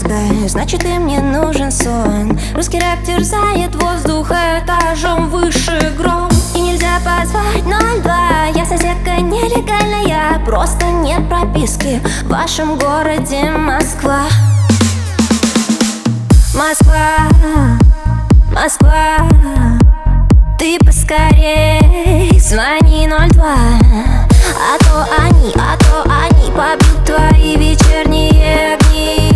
московской, значит и мне нужен сон. Русский рэп терзает воздух этажом выше гром. И нельзя позвать 02, я соседка нелегальная, просто нет прописки в вашем городе Москва. Москва, Москва, ты поскорей звони 02. А то они побьют твои вечерние огни.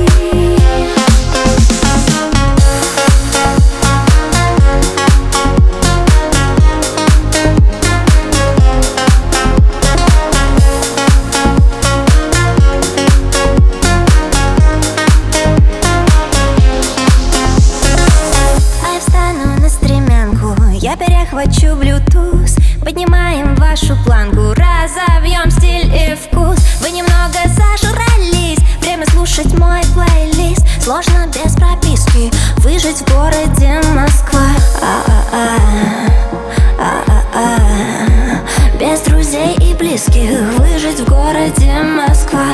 А я встану на стремянку, я перехвачу Bluetooth. Поднимаем вашу планку, разовьем стиль и вкус. Вы немного зажрались, время слушать мой плейлист. Сложно без прописки выжить в городе Москва. Без друзей и близких выжить в городе Москва.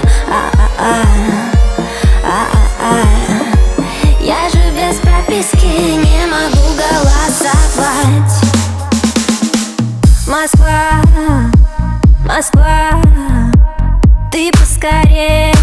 Я же без прописки не могу голосовать. Москва, Москва, ты поскорее